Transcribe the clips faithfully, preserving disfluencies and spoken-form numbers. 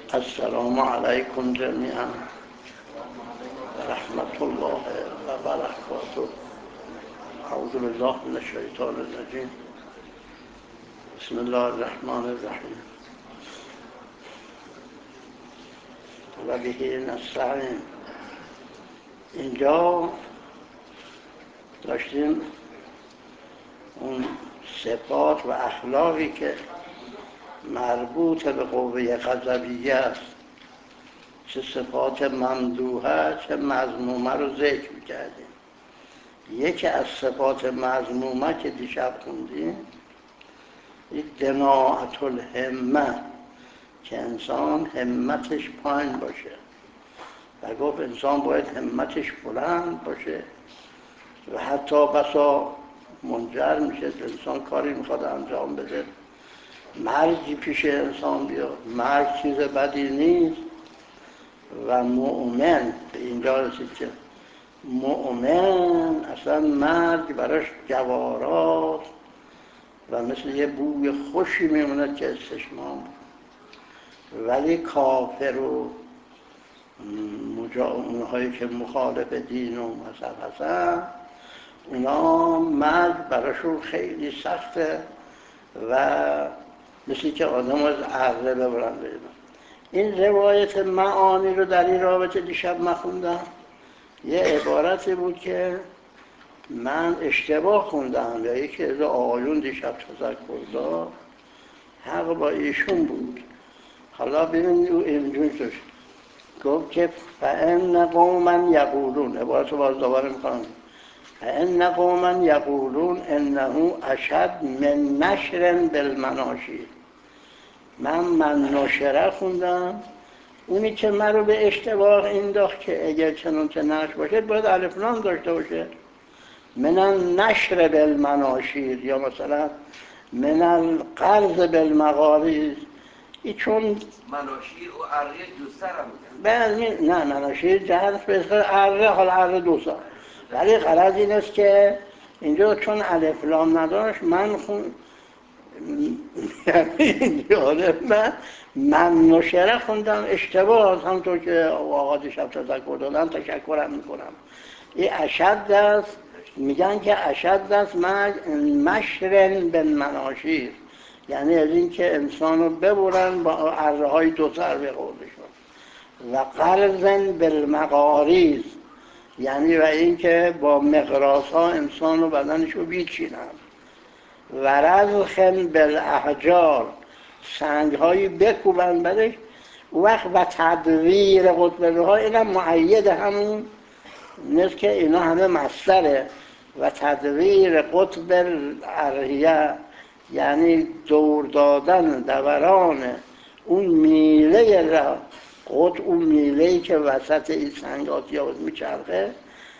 السلام علیکم جمیعا رحمت الله و برکاته. اعوذ بالله من الشیطان الرجیم. بسم الله الرحمن الرحیم و به نستعین. اینجا داشتیم اون صفات و اخلاقی که مربوط به قوه غضبیه است، چه صفات ممدوحه چه مذمومه رو ذکر می‌کردیم. یکی از صفات مذمومه که دیشب خوندیم یک دناعت الهمه، که انسان همتش پایین باشه و گفت انسان باید همتش بلند باشه و حتی بسا منجر میشه انسان کاری میخواد انجام بده مرگی پیش انسان بیاد. مرگ چیز بدی نیست و مؤمن به اینجا رسید که مؤمن اصلا مرگ براش جواراست و مثل یه بوی خوشی میمونه که استشمام بود. ولی کافر و اونهایی که مخالف دین و مذهب هستن، اونا مرگ براشون خیلی سخته و مثل که آدم از اره ببرن بیدن. این روایت معانی رو در این رابطه دیشب مخوندم. یه عبارتی بود که من اشتباه خوندم یا یکی از آقایون دیشب تذکر داد، حق با ایشون بود. حالا ببینید او اینجور شد، گفت که فَإِنَّ قَوْمًا یقولون، عبارت رو باز دوباره میکنم، فَإِنَّ قَوْمًا یقولون انه اشد من نشر بالمناشیر. من من نشره خوندم، اونی که من رو به اشتباه انداخت که اگر چنون که نشر باشه باید الف لام داشته باشه، من النشر بالمناشیر یا مثلا من القرض بالمغاریز. ای چون مناشیر و اره دو سر هم میگن نه مناشیر جهت به اره، حالا اره دو سر، ولی غرض این است که اینجا چون الف لام نداشت من خون یعنی من من نشره خوندم اشتباه، همونطور که آقا دیشب تذکر دادن تشکرم میکنم. این اشد است، میگن که اشد است مشرن به مناشیر، یعنی از این که انسان رو ببرن با اره های دو سر به قولشون، و قرضن بالمغاریز، یعنی و این که با مقراض ها انسان رو بدنش رو بیچینن، و رزخن بالاحجار، سنگ هایی بکوبن بدش وقت و تدویر قطبه ها. اینم معید همون نیست که اینا همه مصدره. و تدویر قطب الارضیه یعنی دور دادن دوران اون میله را، قطب اون میله‌ای که وسط این سنگ آسیاب میچرخه،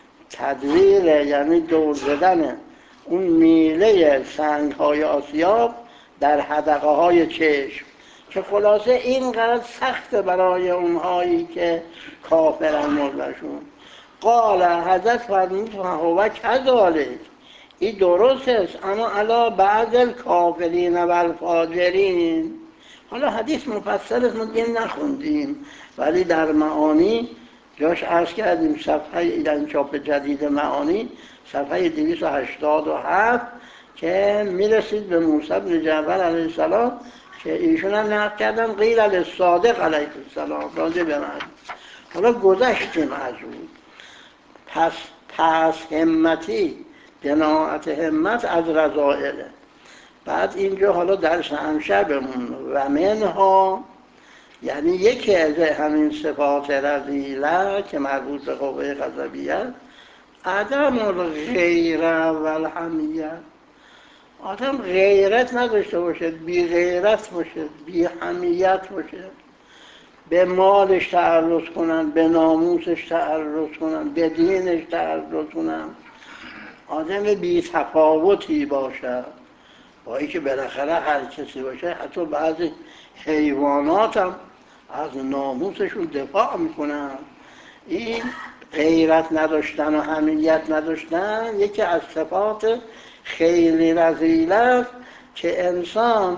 تدویر یعنی دور زدن اون میله سنگ های آسیاب در حدقه های چشم، که خلاصه اینقدر سخته برای اونهایی که کافرن مردشون. قال حضرت فرمود هو کذالک، این درست است، اما علی بعض الکافرین و الفاجرین. حالا حدیث مفصل است، ما دیگه نخوندیم، ولی در معانی جاش عرض کردیم صفحه این چاپ جدید معانی صفحه دویست و هشتاد و هفت که میرسید به موسی بن جعفر علیه السلام که ایشون هم نقل کردن قیل للصادق علیه السلام راجع به من. حالا گذشتیم از اون. پس پس همتی، دناعت همت از رذائله. بعد اینجا حالا درس همشه بمون و منها، یعنی یکی از همین صفات رذیله که مربوط به قوه غضبیه، عدم الغیره و الحمیه. آدم غیرت نداشته باشه، بی غیرت باشه، بی حمیت باشه، به مالش تعرض کنن، به ناموسش تعرض کنن، به دینش تعرض کنن. آدم بی تفاوتی باشه، با ای که بالاخره هر کسی باشه، حتی بعضی حیوانات هم از ناموسشون دفاع میکنن. این غیرت نداشتن و حمیت نداشتن یکی از صفات خیلی رذیله است که انسان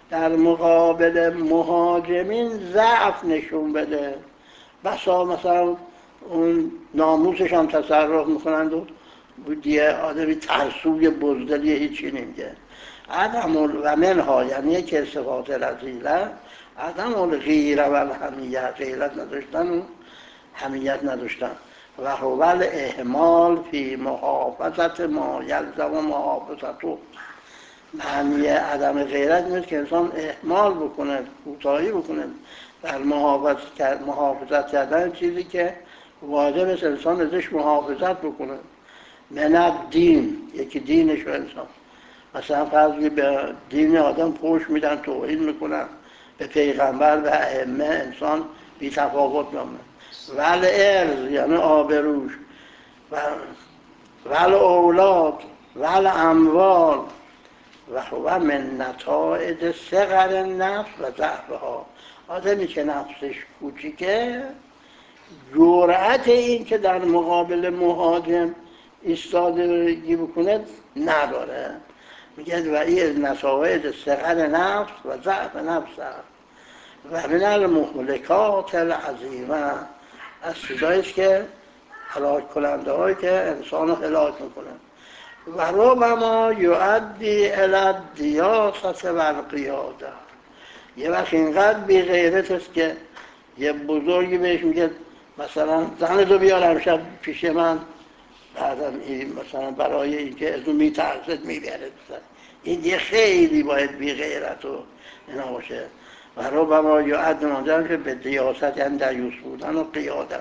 در مقابل مهاجمین ضعف نشون بده. بسا مثلا اون ناموسش هم تصرف میکنند و دیگه آدمی ترسوی بزدلی هیچی نمیگه. عدم و منها یعنی یک صفات رذیله عدم الغیره و الحمیت، غیرت نداشتن و حمیت نداشتن. و هو الاهمال فی محافظت ما یلزم و محافظته. معنی عدم غیرت نیست که انسان اهمال بکنه، کوتاهی بکنه در محافظت محافظت کردن چیزی که واجب است انسان ازش محافظت بکنه. من دین، یکی دینش رو انسان مثلا فرضی به دین آدم پوش میدن، توهین میکنن، به پیغمبر و ائمه انسان بی تفاوت نامه. ول ارز یعنی آبروش و ول اولاد ول اموال و هو من نتایج صغر نفس و ضعفها. آدمی که نفسش کوچیکه جرأت این که در مقابل مهاجم ایستادگی بکنه نداره. میگه و این نتایج صغر نفس و ضعف نفس و من المهلکات العظیمه، از چیزاییست که هلاک کننده هایی که انسان رو هلاک میکنه. و ربما یؤدی الی الدیاثة و القیاده. یه وقت اینقدر بی غیرت است که یه بزرگی بهش میگه مثلا زنتو بیار امشب پیش من، بعدم این مثلا برای اینکه از اون میترسد میبرد. این یه خیلی باید بی غیرت و اینا باشه. و ربما یؤدی منظرم که به دیاست یعنی دیوس بودن و قیاده.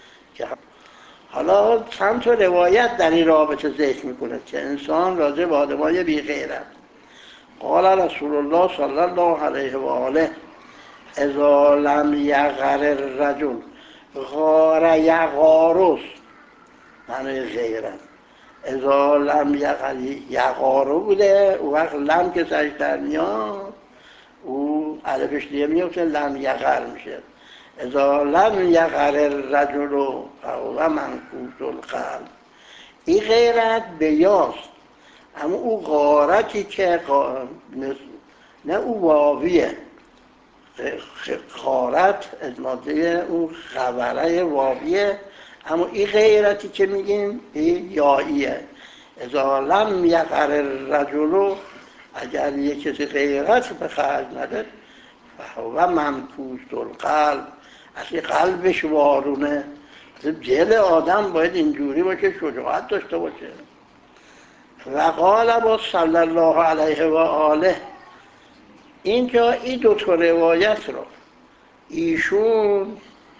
حالا چند تا روایت در این رابطه ذکر میکنه که انسان راجع به آدمای بی غیرت. قال رسول الله صلی الله علیه و آله اذا لم یغر الرجل غار یغارس، معنی غیرت. اذا لم یغر یغارو بوده، او وقت لم که سرش در میاد او علفش دیگه میفته لم یغر میشه. اذا لم یغر الرجل فهو منکوس القلب. این غیرت بیاست، اما او غارتی که غا... نه او واویه، غارت از ماده اون خبره واویه، اما این غیرتی که میگیم این یاییه. اذا لم یغر الرجل، اگر یک کسی غیرت به خرج نده فهو منکوس القلب، اصلی قلبش وارونه. دل آدم باید اینجوری باشه، شجاعت داشته باشه. و قال با صلی الله علیه و آله، اینجا این دو تا روایت رو ایشون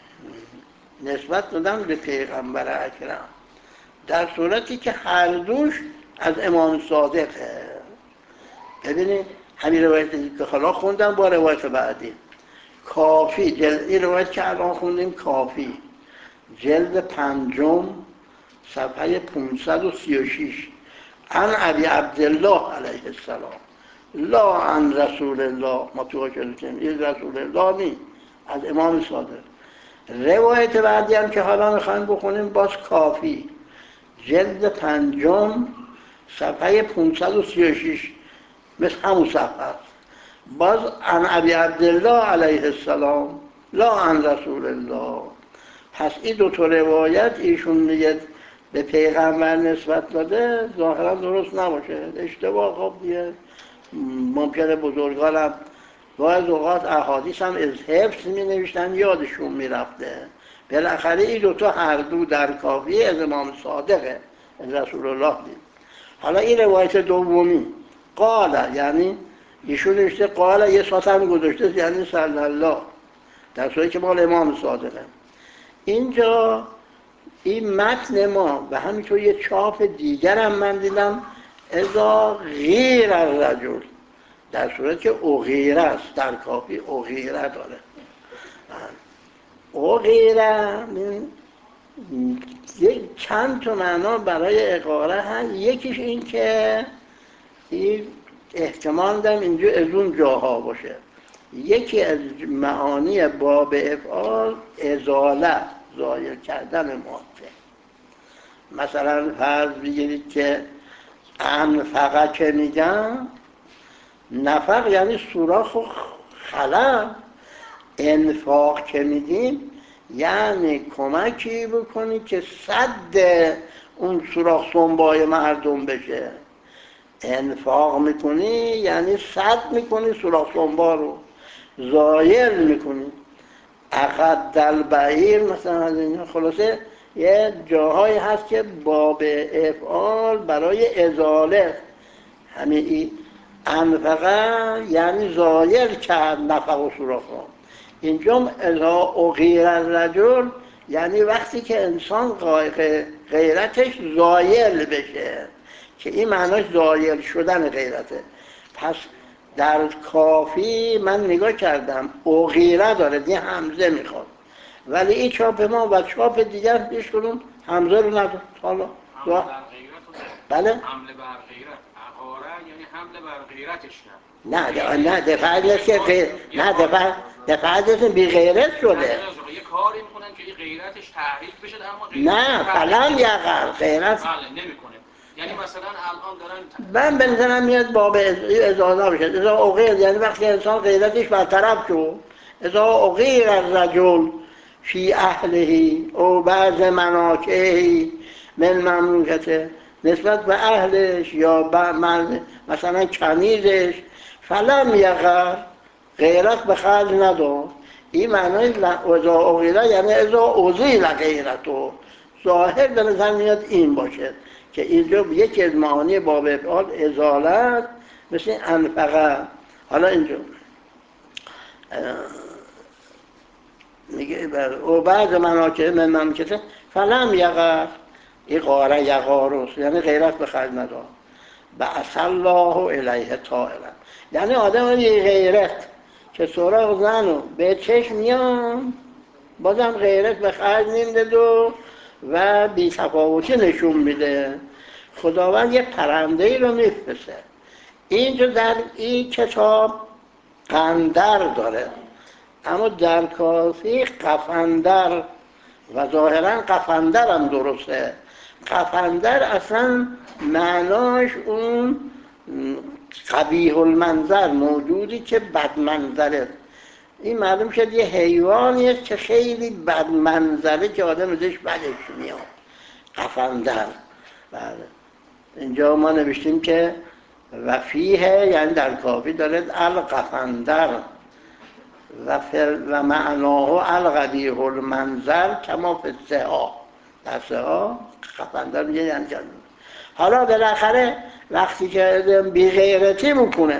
نسبت دادن به پیغمبر اکرم در صورتی که هر دوش از امام صادقه. ببینید همین روایتی که حالا خوندم با روایت بعدی کافی، جلد این روایت که الان خوندیم کافی جلد پنجم صفحه پانصد و سی و شش عن ابی عبدالله علیه السلام لا عن رسول الله، ما تو کردیم این رسول الله نی، از امام صادق. روایت بعدی هم که حالا میخوایم بخونیم باز کافی جلد پنجم صفحه پانصد و سی و شش مثل همون صفحه باز عن ابی عبدالله علیه السلام لا عن رسول الله. پس این دو تا روایت ایشون میگه به پیغمبر نسبت داده ظاهرا درست نباشه، اشتباه. خب دیگه ممکنه بزرگانم بعض اوقات احادیث هم از حفظ می نوشتن یادشون می رفته. بالاخره این دوتا هر دو در کافی از امام صادقه از رسول الله دید. حالا این روایت دومی قال، یعنی ایشون نوشته قال یه ساعت هم گذاشته یعنی صلی الله، در صورتی که مال امام صادقه. اینجا این متن ما و همینطور یه چاپ دیگر هم من دیدم اذا غیر الرجل، در صورت که اغیره است، در کافی اغیره داره. اغیره یک چند تا معنا برای اغاره هست. یکیش این که این احتمال دارم اینجا از اون جاها باشه. یکی از معانی باب افعال ازاله، زایل کردن ماده. مثلا فرض بگیرید که انفقه که میگن نفق یعنی سوراخ و خلا. انفاق که میدیم یعنی کمکی بکنی که سد اون سوراخ سنبای مردم بشه. انفاق میکنی یعنی سد میکنی سوراخ سنبا رو، زایل میکنی. اقد البعیر مثلا از این خلاصه یه جاهایی هست که باب افعال برای ازاله. همین این انفقه یعنی زایل کرد نفق و سوراخ ها. اینجا اذا اغیر الرجل یعنی وقتی که انسان غیرتش زایل بشه، که این معناش زایل شدن غیرته. پس در کافی من نگاه کردم اغیره داره، این همزه میخواد، ولی این چاپ ما و چاپ دیگر بیش کنون همزه رو نداره. حالا حمله بر غیرت بله؟ حمله بر غیرت اغاره یعنی حمله بر غیرتش کرد. نه نه دفعه نیست که غیر نه دفعه دفعه نیست بی غیرت شده. یه کاری میکنن که این غیرتش تحریک بشه اما غیرت نه فلان یا غیرت بله نمیکنه. یعنی مثلا الان من دارن به نظرم میاد باب ازاله بشه. ازا اغیر یعنی وقتی انسان غیرتش برطرف شد. ازا اغیر الرجل فی اهلهی او بعض مناکهی من مملوکته، نسبت به اهلش یا من مثلا کنیزش، فلم یغر غیرت به خرج نداد. این معنای ازا اغیره یعنی ازا اوزیل غیرتو. ظاهر به نظر میاد این باشه که اینجا یکی از معانی باب افعال ازالت مثل انفقه. حالا اینجا میگه او بعض مناکه من مملکته فلم یغر، این غاره یغاروس یعنی غیرت به خرج نداد. بعث الله الیه طائرا یعنی آدم یه غیرت که سراغ زنو به چشم میان بازم غیرت به خرج نمیده و و بی تفاوتی نشون میده. خداوند یه پرنده‌ای رو میفرسته. اینجا در این کتاب قندر داره، اما در کافی قفندر و ظاهرا قفندر هم درسته. قفندر اصلا معناش اون قبیح المنظر، موجودی که بد منظره. این معلوم شد یه حیوانیه که خیلی بد منظره که آدم ازش بدش میاد. قفندر. بله. اینجا ما نوشتیم که وفیه یعنی در کافی داره القفندر و, و معناه القبیح المنظر کما فی السها. در سها قفندر میگه یعنی جنون. حالا بالاخره وقتی که بی غیرتی بکنه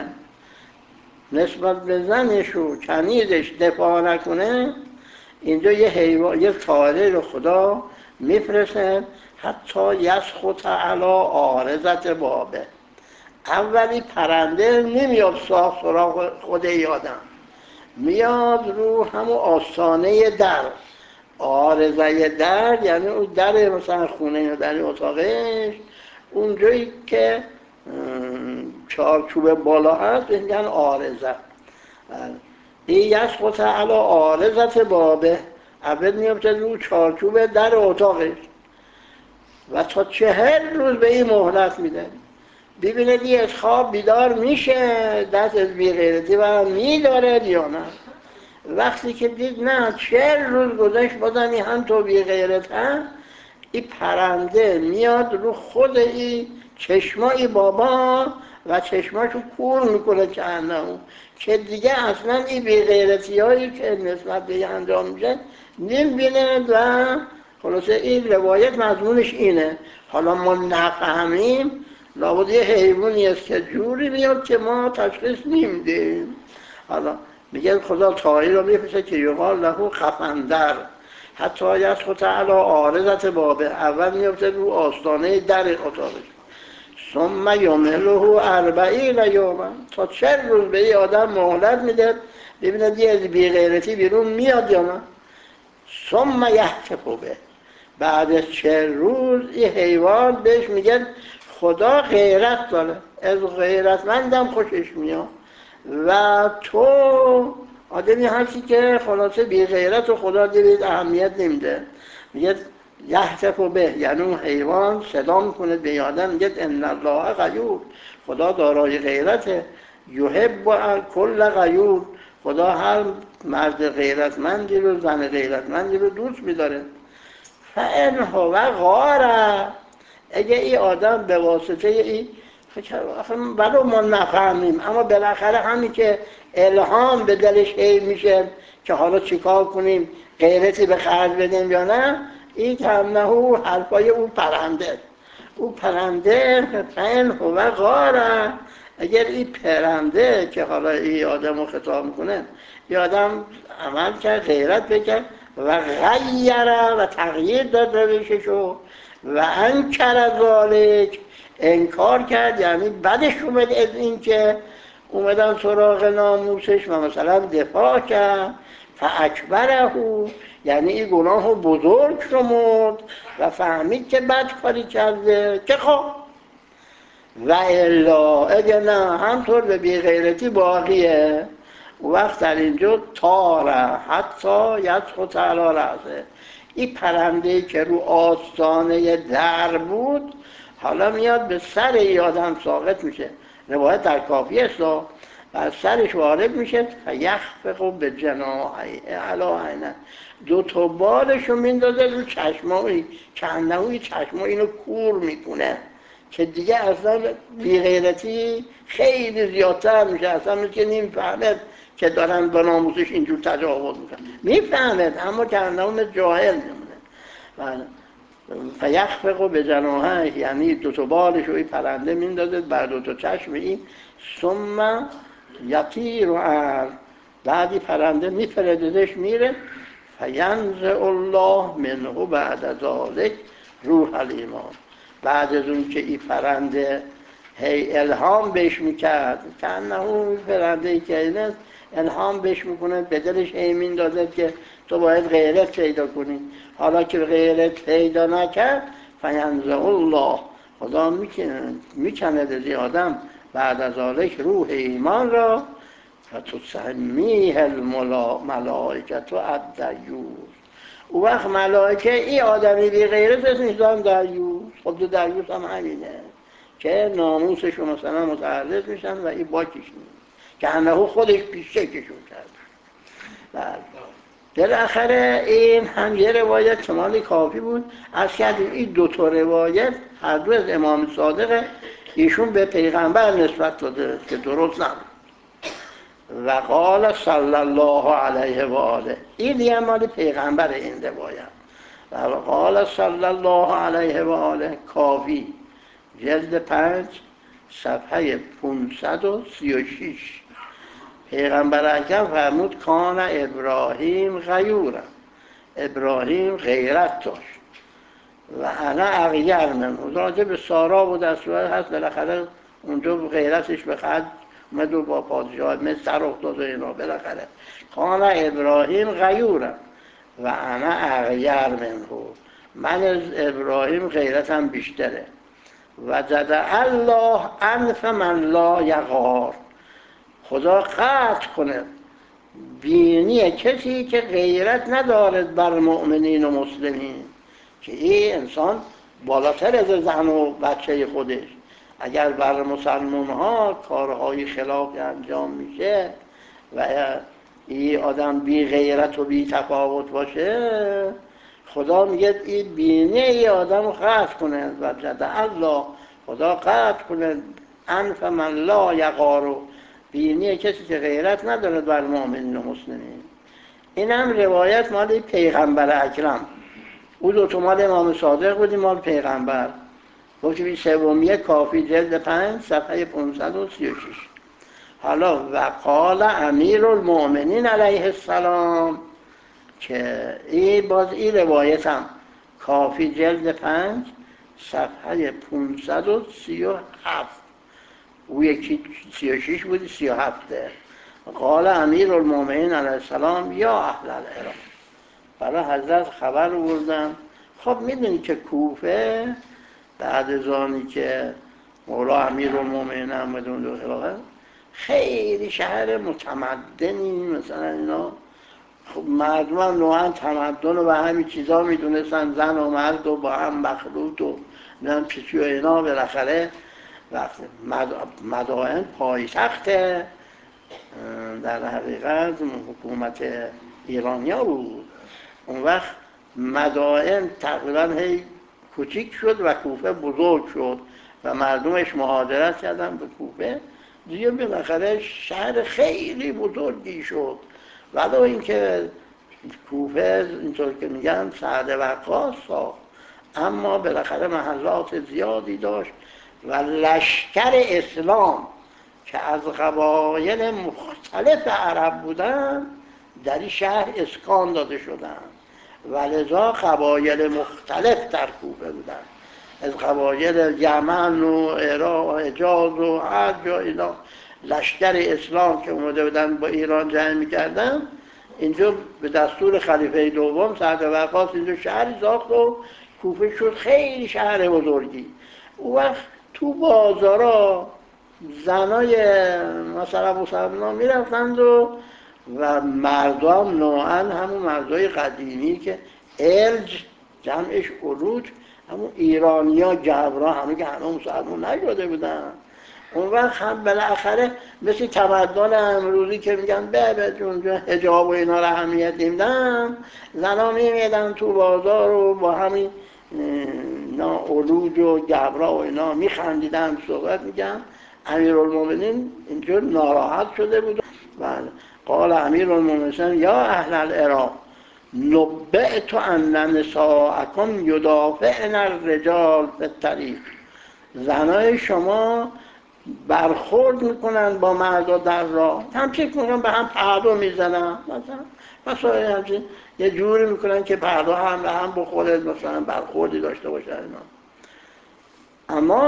نسبت به زنش و کنیزش دفاع نکنه، اینجا یه حیوان یه طائره رو خدا میفرسته حتی یسخط علی عارضت بابه. اولی پرنده نمیاد ساخت سراغ خود یادم، میاد رو همون آستانه در. عارضه در یعنی اون در مثلا خونه یا در اتاقش، اونجایی که چارچوب بالا هست میگن عارضه. این یسقط علی عارضت بابه، اول میفته رو چارچوب در اتاقش و تا چهل روز به این مهلت میده. ببینه دی از خواب بیدار میشه، دست از بیغیرتی و میداره یا نه. وقتی که دید نه چهل روز گذشت بازم هم تو بیغیرت هم، این پرنده میاد رو خود این چشمای بابا و چشماشو کور میکنه که انهو، که دیگه اصلا این بیغیرتی هایی که نسبت به انجام میشه نمیبینه. و خلاصه این روایت مضمونش اینه. حالا ما نفهمیم، لابد یه حیوانی است که جوری میاد که ما تشخیص نمیدیم. حالا میگه خدا طائری رو میفرسته که یقال له قفندر حتی یسقط علی عارضت بابه، اول میفته رو آستانه در اتاقش، ثم یمهله اربعین یوما، تا چهل روز به این آدم مهلت میده ببینه دیگه از بیغیرتی بیرون میاد یا نه. ثم یهتف به، بعد از چهل روز این حیوان بهش میگه خدا غیرت داره، از غیرتمندم خوشش میاد و تو آدمی هستی که خلاصه بی غیرت و خدا دیوید اهمیت نمیده. میگه یهتف به یعنی اون حیوان صدا میکنه به آدم، میگه ان الله غیور، خدا دارای غیرته. یحب کل غیور، خدا هر مرد غیرتمندی رو، زن غیرتمندی رو دوست می‌داره. فإن هو غاره، اگه این آدم به واسطه این ولو ما نفهمیم، اما بالاخره همین که الهام به دلش هی میشه که حالا چیکار کنیم، غیرتی به خرج بدیم یا نه، این کمنهو حرفای اون پرنده او پرنده فإن هو غاره، اگر این پرنده که حالا این آدم رو خطاب میکنه، این آدم عمل کرد، غیرت بکرد و غیره و تغییر داد روششو و انکر ذالک، انکار کرد، یعنی بدش اومد از این که اومدن سراغ ناموسش و مثلا دفاع کرد، فاکبره، یعنی این گناه رو بزرگ شمرد و فهمید که بد کاری کرده که خب و الا اگه نه همطور به بیغیرتی باقیه. وقت در اینجا تاره حتی یسقط علی رأسه، این پرنده‌ای که رو آستانه در بود حالا میاد به سر این آدم ساقط میشه. روایت در کافی است و از سرش وارد میشه، فیخفق به جناحی علی عینه، دو تا بالش رو میندازه رو چشمایی که انهوی چشما اینو کور میکنه که دیگه اصلا بیغیرتی خیلی زیادتر میشه، اصلا مثل که نمیفهمد که دارن با ناموسش اینجور تجاوز میکنن، میفهمد اما که انهو جاهل میمونه. فیخفق به جناحه، یعنی دو تا بالش رو این پرنده میندازه بر دو تا چشم این، ثم یطیر عن، بعدی پرنده میپردازش میره، فینزع الله منه بعد ذلک روح الایمان، بعد از اون که این پرنده هی الهام بهش میکرد که انه اون پرنده ای که اینه الهام بهش میکنه، به دلش هی میندازه که تو باید غیرت پیدا کنی، حالا که غیرت پیدا نکرد فینزع الله، خدا میکنه میکنه از این آدم بعد از ذلک روح ایمان را، فتسمیه الملائکه الدیوث، او وقت ملائکه این آدمی بی غیرت اسمش دارن دیوث. خب دو دیوث هم همینه که ناموسش رو مثلا متعرض میشن و این باکش میشن که همه خودش پیشه کشون کرد. بالاخره این هم یه روایت شمالی کافی بود. از کردیم این دو تا روایت هر دو از امام صادق، ایشون به پیغمبر نسبت داده که درست نبود. و قال صلی الله علیه و آله، این دیگه مال پیغمبر این روایت. و قال صلی الله علیه و آله، کافی جلد پنج صفحه پانصد و سی و شش، پیغمبر اکرم فرمود کان ابراهیم غیورا، ابراهیم غیرت داشت و انا اغیر منه، راجع به سارا بود در صورت هست، بالاخره اونجا غیرتش به خرج اومد و با پادشاه مثل سر افتاد و اینا، بالاخره کان ابراهیم غیورا و انا اغیر منه، من از ابراهیم غیرتم بیشتره. و جد الله انف من لا یغار، خدا قطع کنه بینی کسی که غیرت ندارد بر مؤمنین و مسلمین، که این انسان بالاتر از زن و بچه خودش، اگر بر مسلمان ها کارهای خلافی انجام میشه و این آدم بی غیرت و بی تفاوت باشه، خدا میگه این بینی این آدم رو قطع کنه. و جد الله، خدا قطع کنه انف من لا یغارو، بینی کسی که غیرت نداره بر مؤمنین و مسلمین. این هم روایت مال پیغمبر اکرم، او دو تا مال امام صادق بودی، مال پیغمبر. گفتیم سومیه کافی جلد پنج صفحه پانصد و سی و شش. حالا و قال امیر المؤمنین علیه السلام، که این باز این روایت هم کافی جلد پنج صفحه پانصد و سی و هفت، او یکی سی و شش بودی، سی و هفته. قال امیر المؤمنین علیه السلام یا اهل العراق، برای حضرت خبر آوردن. خب میدونی که کوفه بعد از آنی که مولا امیر المؤمنین احمد اون خلافت، خیلی شهر متمدنی مثلا اینا، خب مردم هم نوعا تمدن و همین چیزا میدونستن، زن و مرد و با هم مخلوط و نمیدونم چی و اینا، بالاخره وقتی مدائن پایتخت در حقیقت حکومت ایرانیا بود، اون وقت مدائن تقریبا هی کوچیک شد و کوفه بزرگ شد و مردمش مهاجرت کردن به کوفه، دیگه بالاخره شهر خیلی بزرگی شد. ولو اینکه کوفه اینطور که میگن سعد وقاص ساخت، اما بالاخره محلات زیادی داشت و لشکر اسلام که از قبایل مختلف عرب بودن در این شهر اسکان داده شدن و لذا قبایل مختلف در کوفه بودن، از قبایل یمن و عراق و حجاز و هر جا اینا لشکر اسلام که اومده بودن با ایران جنگ میکردن، اینجا به دستور خلیفه دوم سعد وقاص اینجا شهری ساخت و کوفه شد خیلی شهر بزرگی. اون وقت تو بازارا زنای مثلا مسلمان میرفتند و و مردم نوعا همون مردای قدیمی که الج جمعش علوج، همون ایرانیا جبرا همه که همه مسلمان نشده بودن، اون وقت هم بالاخره مثل تمدن امروزی که میگن به به جون حجاب و اینا رو اهمیت نمیدن، زنا میمیدن تو بازار و با همین اینا علوج و جبرا و اینا میخندیدن صحبت میگن. امیرالمومنین اینجور ناراحت شده بود. بله قال امیرالمومنین یا اهل العراق نبئت ان نساءکم یدافعن الرجال فی الطریق، زنای شما برخورد میکنن با مردا در راه، همچین میکنن به هم پهلو میزنن، مثلا مثلا همچین یه جوری میکنن که پهلو هم به هم بخوره، مثلا برخوردی داشته باشن اینا. اما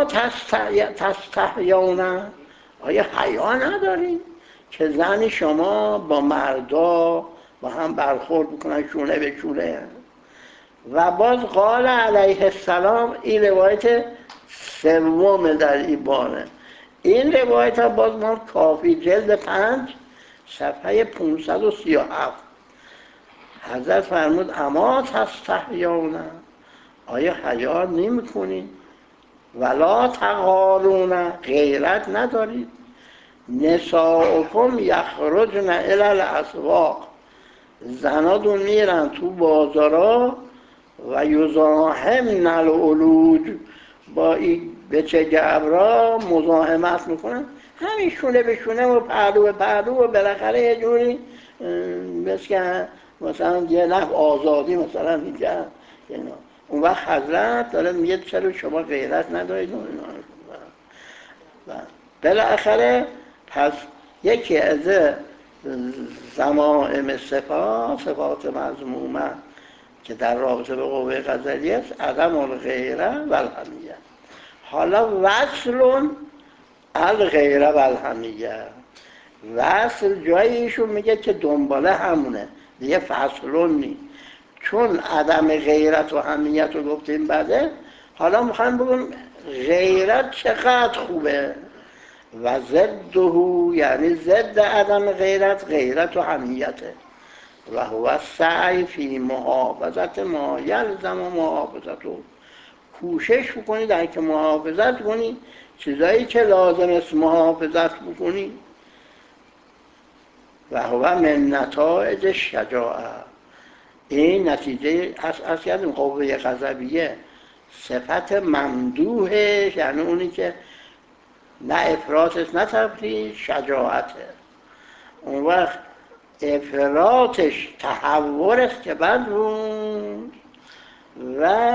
تستحیون، آیا حیا ندارین که زن شما با مردا با هم برخورد میکنن شونه به شونه؟ و باز قال علیه السلام، این روایت سوم در این باره، این روایت ها باز ما کافی جلد پنج صفحه پانصد و سی و هفت حضرت فرمود اما تستحیون، آیا حیا نمی کنید؟ ولا تغارون، غیرت ندارید؟ نساؤکم یخرجن الی الاسواق، زنادون میرن تو بازارا و یزاحمن العلوج، با این بچه جبرا مزاحمت میکنن، همین شونه به شونه و پهلو به پهلو و بالاخره یه جوری مثل مثلا یه نحو آزادی مثلا میگن اینا. اون وقت حضرت داره میگه چرا شما غیرت ندارید؟ بالاخره پس یکی از ضمائم صفات صفات مذمومه که در رابطه به قوه قضلیه است عدم الغیره و الحمیه. حالا وصل الغیره و الحمیه، وصل جایی ایشون میگه که دنباله همونه دیگه، فصلون نی، چون عدم غیرت و حمیت رو گفتیم بعده، حالا میخوایم بگم غیرت چقدر خوبه و ضده، یعنی ضد عدم غیرت غیرت و حمیته، و هو سعی فی محافظت ما یلزم و محافظتو، کوشش بکنی در که محافظت کنی چیزایی که لازم است محافظت بکنی. و هو من نتایج شجاعه، این نتیجه از کردیم قوه غضبیه صفت ممدوحش، یعنی اونی که نه افراطش نه تفریط، شجاعته. اون وقت افراطش تحور است که بد بود و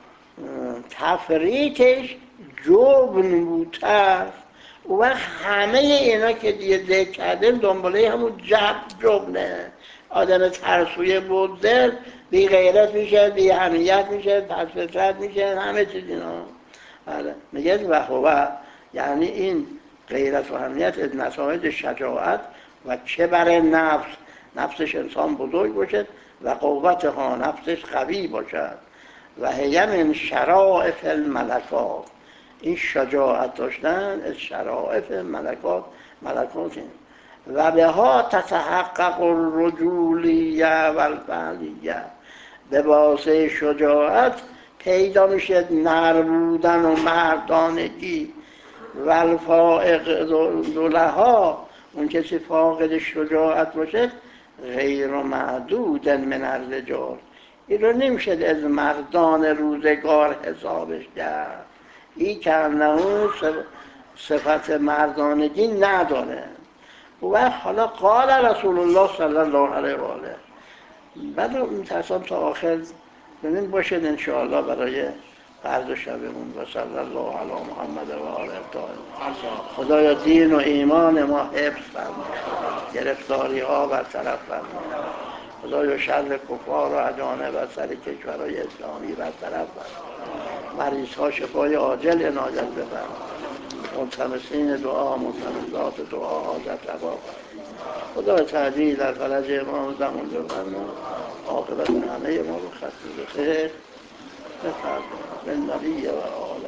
تفریطش جبن بودتر. اون وقت همه اینا که دیگه ذکر کردیم دنباله همون جب جبنه، آدم ترسوی بود دل بی غیرت میشه، بی حمیت میشه، پس فطرت میشه، همه چیز اینا. آره میگه و هو، یعنی این غیرت و حمیت از نتایج شجاعت و چه بر نفس، نفسش انسان بزرگ باشد و قوت ها نفسش قوی باشد. و هی من شرائف الملکات، این شجاعت داشتن از شرائف ملکات، ملکات این. و به ها تتحقق الرجولیه و الفعلیه، به واسه شجاعت پیدا میشه نر بودن و مردانگی و الفائق ذلها، اون کسی فاقد شجاعت باشه، غیر معدود من الرجال، این رو نمیشه از مردان روزگار حسابش کرد. این که انه صفت مردانگی نداره. و حالا قال رسول الله صلی الله علیه و آله، بعد میترسم تا آخر ببین باشد انشاءالله برای فردا شبمون. و صلی الله علی محمد و آله الطاهرین. خدایا دین و ایمان ما حفظ فرما، گرفتاری ها برطرف فرما. خدایا شر کفار و اجانب و سر کشورهای اسلامی برطرف فرما. مریض ها شفای عاجل عنایت بفرما. ملتمسین دعا، ملتمسات دعا، حاجت روا فرما. خدا تعجیل در فرج امام زمان بفرما. عاقبت همه ما رو ختم به خیر بفرما. بالنبی و آل